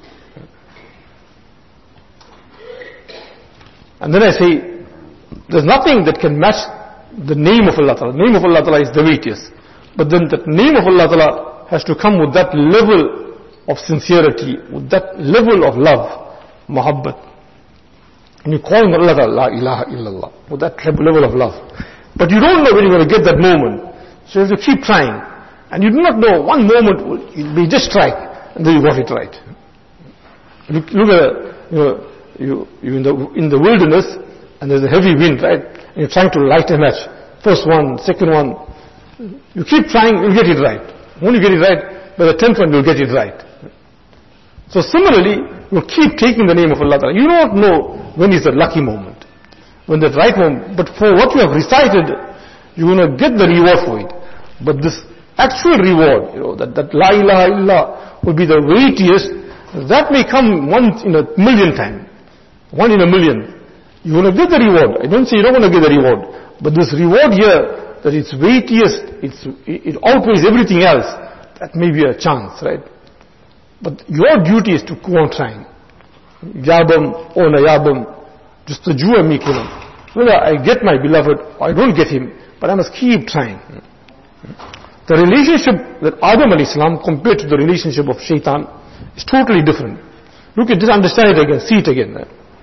And then I say, there's nothing that can match the name of Allah Ta'ala. The name of Allah Ta'ala is the weightiest. But then that name of Allah Ta'ala has to come with that level of sincerity, with that level of love, muhabbat. And you're calling Allah Ta'ala, La ilaha illallah, with that level of love. But you don't know when you're going to get that moment. So you have to keep trying. And you do not know, one moment will, you may just strike, and then you got it right. Look, look at, you know, you, you in the, in the wilderness, and there's a heavy wind, right? And you're trying to light a match. First one, second one. You keep trying, you'll get it right. When you get it right, by the tenth one, you'll get it right. So similarly, you keep taking the name of Allah Ta'ala. You don't know when is the lucky moment, when the right moment. But for what you have recited, you're going to get the reward for it. But this actual reward, you know, that, that La ilaha illallah will be the weightiest, that may come once in a million times. One in a million. You're going to get the reward. I don't say you don't want to get the reward. But this reward here, that it's weightiest, it's, it outweighs everything else, that may be a chance, right? But your duty is to go on trying. Yabam, ona yabam, just the Jew and me, whether I get my beloved or I don't get him, but I must keep trying. The relationship that Adam alayhi salam compared to the relationship of Shaitan is totally different. Look at this, understand it again, see it again.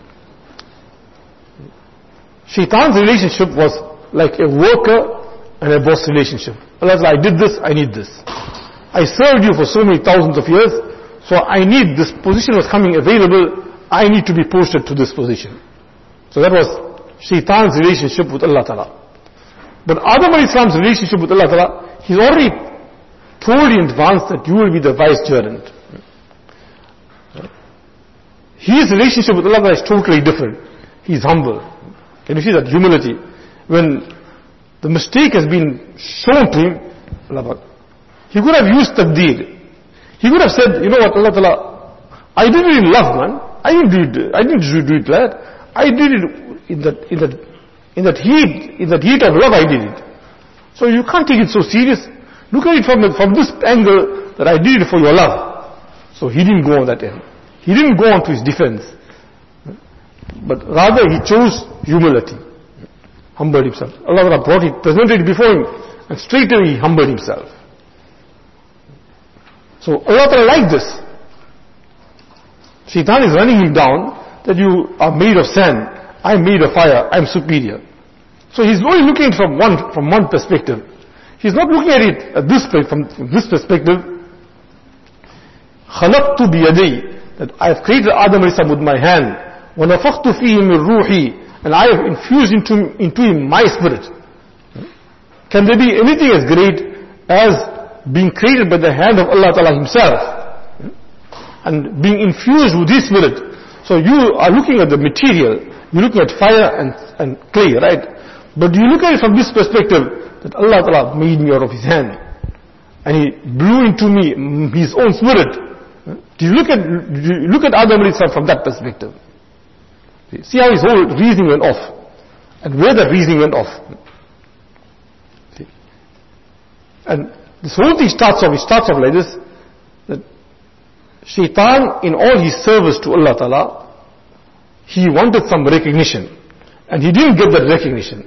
Shaitan's relationship was like a worker and a boss relationship. Allah said, I did this, I need this. I served you for so many thousands of years, so I need this position was coming available, I need to be posted to this position. So that was Shaitan's relationship with Allah Ta'ala. But Adam alayhi salam's relationship with Allah Ta'ala, he's already told in advance that you will be the vicegerent. His relationship with Allah Ta'ala is totally different. He's humble. Can you see that humility? When the mistake has been shown to him, he could have used tabdeed. He could have said, you know what, Allah Ta'ala, I did it in love, man. I didn't do it, I didn't do it like that. I did it in that, in that, in that heat, in that heat of love I did it. So you can't take it so serious. Look at it from, from this angle that I did it for your love. So he didn't go on that end. He didn't go on to his defense. But rather he chose humility. Humbled himself. Allah brought it, presented it before him, and straight away he humbled himself. So Allah liked this. Shaitan is running him down, that you are made of sand, I am made of fire, I am superior. So he's only looking from one, from one perspective. He's not looking at it at this, from, from this perspective. خَلَقْتُ بِيَدَيْ, that I have created Adam alayhi salam with my hand. وَنَفَخْتُ فِيهِ مِنْ رُوحِي, and I have infused into, into him my spirit. Can there be anything as great as being created by the hand of Allah Ta'ala himself and being infused with his spirit? So you are looking at the material, you're looking at fire and, and clay, right? But you look at it from this perspective, that Allah Ta'ala made me out of his hand and he blew into me his own spirit. Do you look at, do you look at Adam alayhi salam from that perspective? See how his whole reasoning went off, and where that reasoning went off. See? And this whole thing starts off, it starts off like this, that Shaitan, in all his service to Allah Ta'ala, he wanted some recognition, and he didn't get that recognition.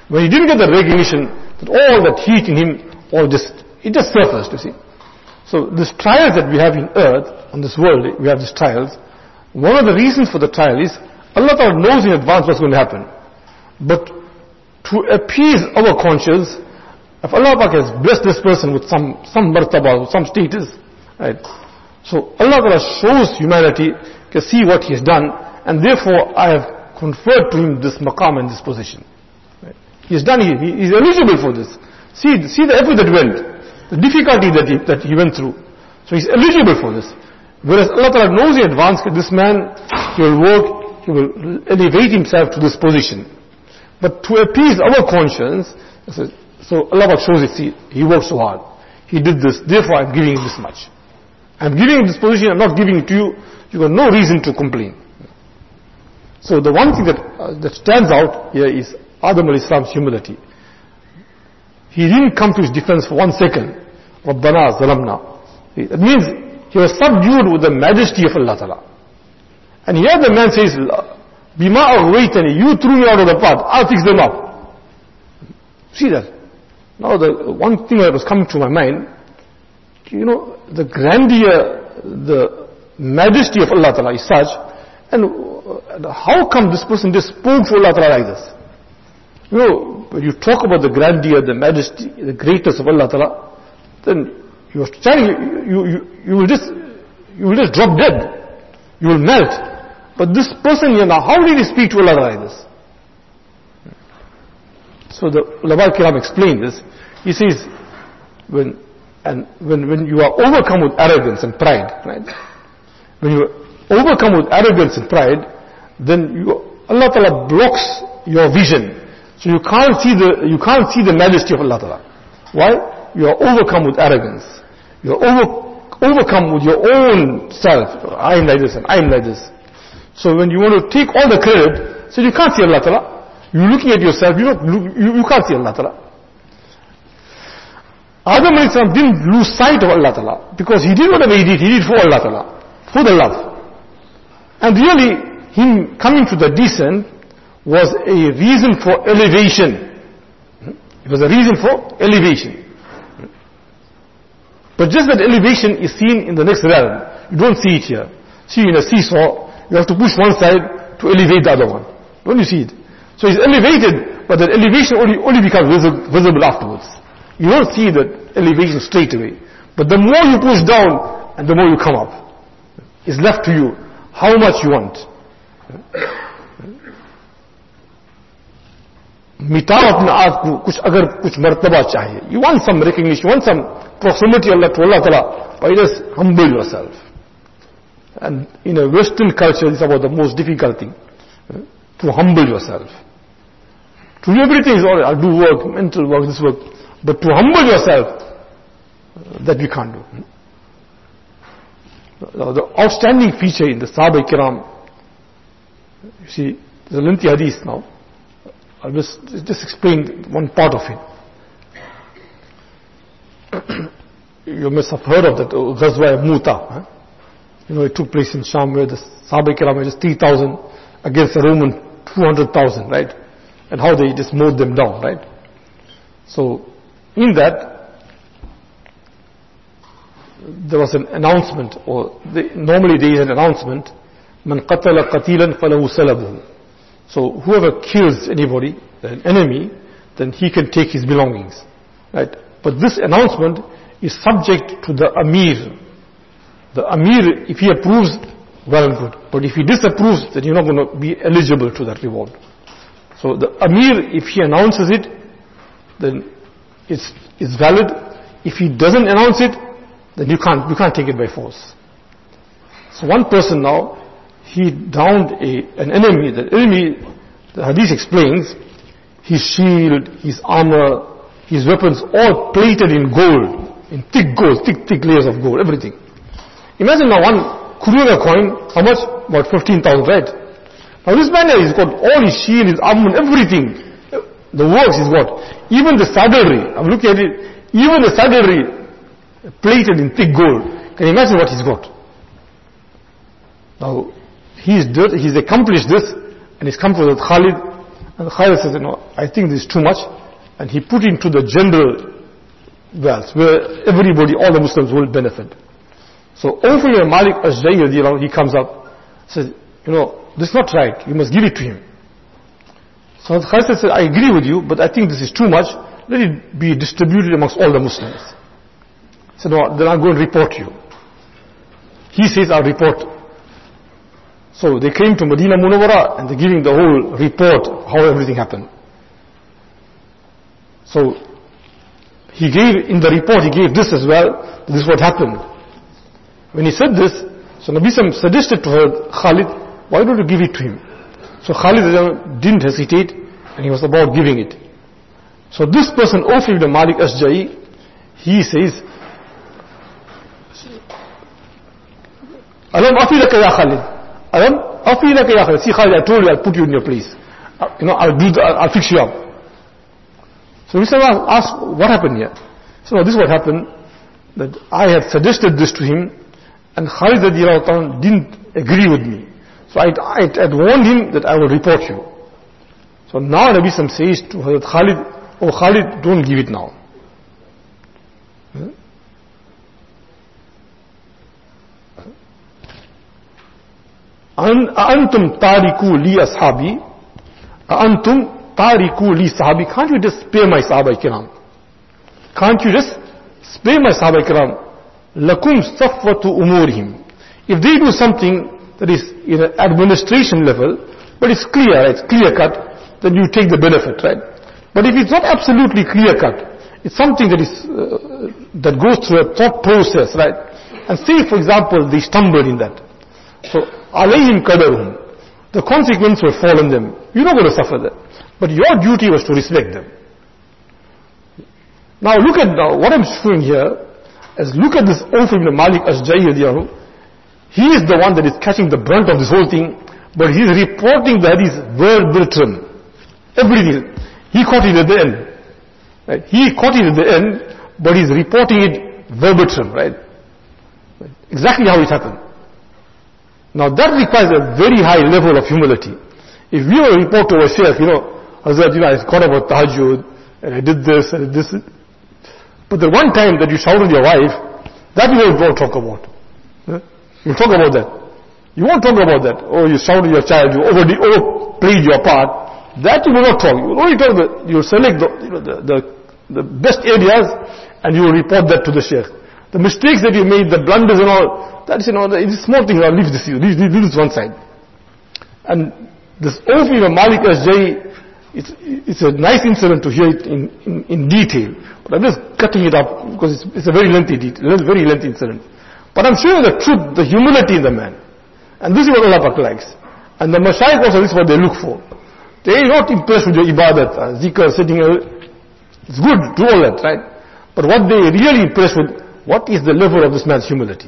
When he didn't get the recognition, that all that heat in him, all just, it just surfaced, you see. So these trials that we have in earth, on this world, we have these trials. One of the reasons for the trial is, Allah Ta'ala knows in advance what's going to happen. But to appease our conscience, if Allah Ta'ala has blessed this person with some, some martaba, some status, right? So Allah Ta'ala shows humanity, can see what he has done, and therefore I have conferred to him this maqam and this position. Right? He has done, he, he is eligible for this. See, see the effort that went, the difficulty that he, that he went through. So he's eligible for this. Whereas Allah Ta'ala knows in advance that this man, he will work, he will elevate himself to this position. But to appease our conscience, so Allah shows it, see, he worked so hard. He did this, therefore I'm giving him this much. I'm giving him this position, I'm not giving it to you, you have no reason to complain. So the one thing that, uh, that stands out here is Adam alayhi salam's humility. He didn't come to his defense for one second. Rabbana zalamna. It means he was subdued with the majesty of Allah Ta'ala. And here the man says, Bima aghwaytani, you threw me out of the path, I'll fix them up. See that? Now the one thing that was coming to my mind, you know, the grandeur, the majesty of Allah Ta'ala is such, and how come this person just spoke to Allah Ta'ala like this? You know, when you talk about the grandeur, the majesty, the greatness of Allah Ta'ala, then you are standing, you, you, you will just, you will just drop dead. You will melt. But this person here now, how did he speak to Allah like this? So the ulama kiram explained this. He says, when, and when, when you are overcome with arrogance and pride, right? When you are overcome with arrogance and pride, then you, Allah Ta'ala blocks your vision. So you can't see the, you can't see the majesty of Allah Ta'ala. Why? You are overcome with arrogance. You are over, overcome with your own self. I am like this and I am like this. So when you want to take all the credit, so you can't see Allah Ta'ala. You're looking at yourself, you, don't, you, you can't see Allah Ta'ala. Adam alayhi salam didn't lose sight of Allah Ta'ala, because he did whatever he did, he did for Allah Ta'ala, for the love. And really, him coming to the descent was a reason for elevation. It was a reason for elevation. But just that elevation is seen in the next realm. You don't see it here. See, in a seesaw, you have to push one side to elevate the other one. Don't you see it? So it's elevated, but that elevation only, only becomes visible, visible afterwards. You don't see that elevation straight away. But the more you push down, and the more you come up. It's left to you how much you want. मिटाओ अपने आप को, कुछ अगर कुछ मर्तबा चाहिए. You want some recognition, you want some proximity Allah to Allah Ta'ala, but just humble yourself. And in a Western culture, it's about the most difficult thing. To humble yourself. To do everything is all right. I'll do work, mental work, this work. But to humble yourself, that we can't do. The outstanding feature in the Sahaba Kiram, you see, there's a lengthy hadith now. I'll just, just explain one part of it. You must have heard of that Ghazwa Muta. Huh? You know, it took place in Sham where the Sahaba Kiram were just three thousand against the Roman two hundred thousand, right? And how they just mowed them down, right? So, in that, there was an announcement, or they, normally there is an announcement, Man qatala qatilan falahu salabuhu. So whoever kills anybody, an enemy, then he can take his belongings, right? But this announcement is subject to the Amir. The Amir, if he approves, well and good. But if he disapproves, then you're not going to be eligible to that reward. So the Amir, if he announces it, then it's, it's valid. If he doesn't announce it, then you can't, you can't take it by force. So one person now, he downed a, an enemy. The enemy, the hadith explains, his shield, his armor, his weapons, all plated in gold, in thick gold, thick, thick layers of gold, everything. Imagine now one Kuruna coin, how much? About fifteen thousand, right? Now this man has got all his shield, his armor, everything. The works he's got. Even the saddlery, I'm looking at it, even the saddlery plated in thick gold. Can you imagine what he's got? Now, he's, did, he's accomplished this, and he's come for Khalid, And Khalid says, you know, I think this is too much. And he put into the general wealth, where everybody, all the Muslims will benefit. So Auf ibn Malik Ashja'i, he comes up, says, you know, this is not right, you must give it to him. So Khalid said, I agree with you, but I think this is too much, let it be distributed amongst all the Muslims. He said, no, then I'll go and report you. He says, I'll report. So they came to Medina Munawwara and they're giving the whole report, how everything happened. So he gave, in the report he gave this as well, this is what happened. When he said this, so Nabi Sallam suggested to her, Khalid, why don't you give it to him? So Khalid didn't hesitate and he was about giving it. So this person, Auf ibn Malik Ashja'i, he says, Alam afilaka ya Khalid. Alam afilaka ya Khalid. See Khalid, I told you I'll put you in your place. Uh, you know, I'll do the, I'll, I'll fix you up. So Nabi Sallam asked, what happened here? So no, this is what happened, that I had suggested this to him, and Khalid didn't agree with me. So I had warned him that I will report you. So now Nabi Sallam says to Hazrat Khalid, oh Khalid, don't give it now. Antum tariku li ashabi, antum tariku li sahabi. Can't you just spare my Sahaba kiram? Can't you just spare my Sahaba kiram? Lakum safwatu umurihim. If they do something that is in an administration level, but it's clear, it's clear cut, then you take the benefit, right? But if it's not absolutely clear cut, it's something that is uh, that goes through a thought process, right? And say, for example, they stumbled in that. So, alayhim qadaruhum, the consequence will fall on them. You're not going to suffer that. But your duty was to respect them. Now look at now, what I'm showing here, is look at this Auf ibn Malik Ashja'i. He is the one that is catching the brunt of this whole thing, but he is reporting the hadith verbatim. Everything. He caught it at the end. Right? He caught it at the end, but he is reporting it verbatim, right? Exactly how it happened. Now that requires a very high level of humility. If we were to report to a sheikh, you know, Hazrat, you know, I caught about tahajjud, and I did this, and I did this. But the one time that you shouted your wife, that you won't talk about. Huh? You talk about that. You won't talk about that. Oh, you shouted your child, you over overplayed your part. That you will not talk. You will only talk the, you will select the, you know, the, the, the best areas, and you will report that to the sheikh. The mistakes that you made, the blunders and all, that's, you know, the, it's small thing, I'll leave this you, leave, leave this one side. And this Auf ibn Malik Ashja'i, it's, it's a nice incident to hear it in, in, in detail. But I'm just cutting it up because it's, it's a very lengthy detail, very lengthy incident. But I'm showing the truth, the humility in the man. And this is what Allah Pak likes. And the Mashayikh also, this is what they look for. They are not impressed with your ibadat, uh, zikr, sitting, uh, it's good, do all that, right? But what they really impressed with, what is the level of this man's humility?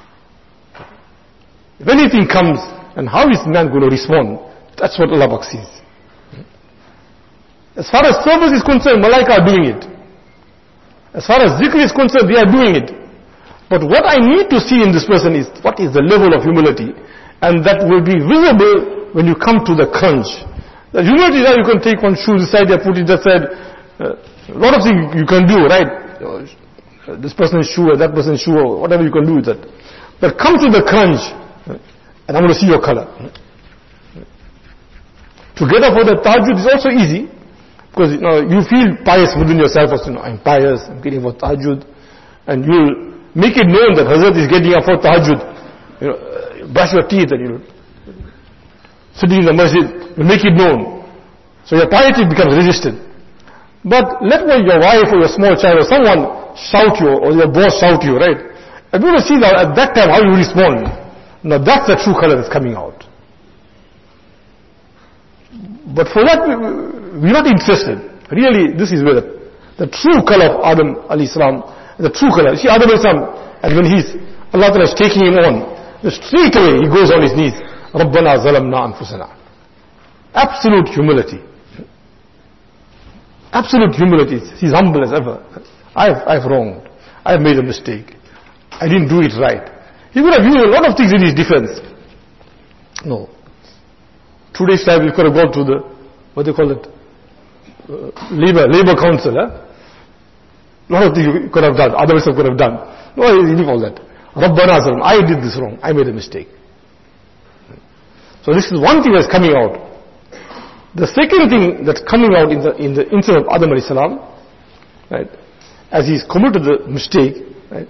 If anything comes, and how is the man going to respond? That's what Allah Pak sees. As far as service is concerned, Malaika are doing it. As far as zikr is concerned, they are doing it. But what I need to see in this person is, what is the level of humility? And that will be visible when you come to the crunch. The humility that you can take one shoe this side, you put it that side. Uh, a lot of things you can do, right? Uh, this person's shoe, or that person's shoe, or whatever you can do with that. But come to the crunch, uh, and I'm going to see your color. To get up for the tahajjud is also easy, because you know you feel pious within yourself. Also, you know, I'm pious, I'm getting for tahajjud, and you'll make it known that Hazrat is getting up for tahajjud. You know, uh, brush your teeth, and you sitting in the masjid, you make it known. So your piety becomes resistant. But let your wife or your small child or someone shout you, or your boss shout you, right? I'm going to see that at that time how you respond. Now that's the true color that's coming out. But for that, we're not interested. Really, this is where the, the true color of Adam alayhi salam, the true color. See, Adam alayhi salam, and when he's, Allah Ta'ala is taking him on, straight away he goes on his knees. Rabbana zalamna anfusana. Absolute humility. Absolute humility. He's humble as ever. I've, I've wronged. I've made a mistake. I didn't do it right. He would have used a lot of things in his defense. No. Today's time you could have gone to the what do you call it, uh, labor, labor council, eh? A lot of things you could have done, others could have done. No, you leave all that. Rabbana Zalam, I did this wrong, I made a mistake. So this is one thing that's coming out. The second thing that's coming out in the in the incident of Adam alayhi salam, right, as he's committed the mistake, right,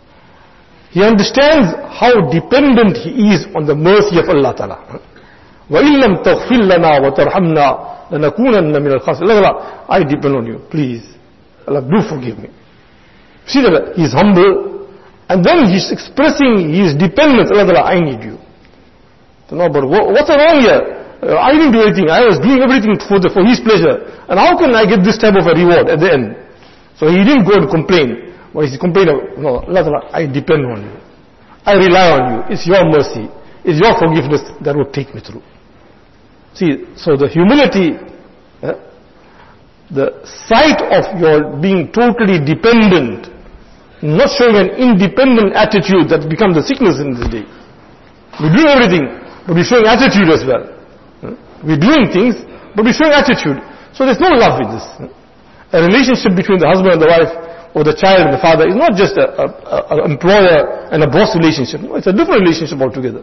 he understands how dependent he is on the mercy of Allah Ta'ala. وَإِن لَمْ تَغْفِرْ لَنَا وَتَرْحَمْنَا لَنَكُونَنَّ مِنَ الْخَاسِرِينَ. Allah, I depend on you, please. Allah, do forgive me. See that he's humble, and then he's expressing his dependence. Allah, I need you. So no, but what's wrong here? Uh, I didn't do anything. I was doing everything for the, for his pleasure. And how can I get this type of a reward at the end? So he didn't go and complain. But he complained, no, Allah, I depend on you. I rely on you. It's your mercy. It's your forgiveness that will take me through. See, so the humility, uh, the sight of your being totally dependent, not showing an independent attitude that becomes the sickness in this day. We're doing everything, but we're showing attitude as well. Uh, we're doing things, but we're showing attitude. So there's no love in this. Uh, a relationship between the husband and the wife, or the child and the father, is not just an employer and a boss relationship. No, it's a different relationship altogether.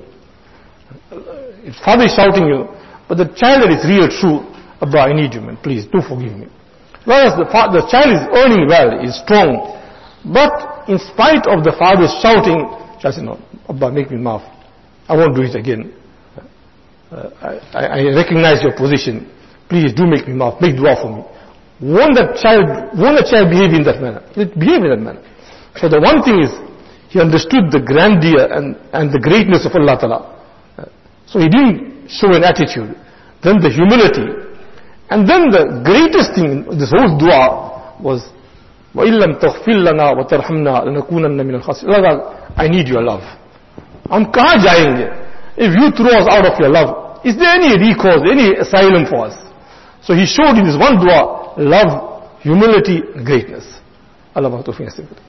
If father is shouting you, but the child that is real, true, Abba, I need you, man, please, do forgive me. Whereas the, the child is earning well, is strong, but in spite of the father's shouting, child says, no, Abba, make me maaf. I won't do it again. Uh, I, I recognize your position. Please do make me maaf. Make dua for me. Won't that child, won't the child behave in that manner? He'll behave in that manner. So the one thing is, he understood the grandeur and, and the greatness of Allah Ta'ala. Uh, so he didn't show an attitude. Then the humility. And then the greatest thing in this whole dua was, وَإِن لَمْ تَغْفِرْ لَنَا وَتَرْحَمْنَا لَنَكُونَنَّ مِنَ الْخَاسِرِينَ. Allah, I need your love. I'm kahan jayenge. If you throw us out of your love, is there any recourse, any asylum for us? So he showed in this one dua, love, humility, and greatness. Allah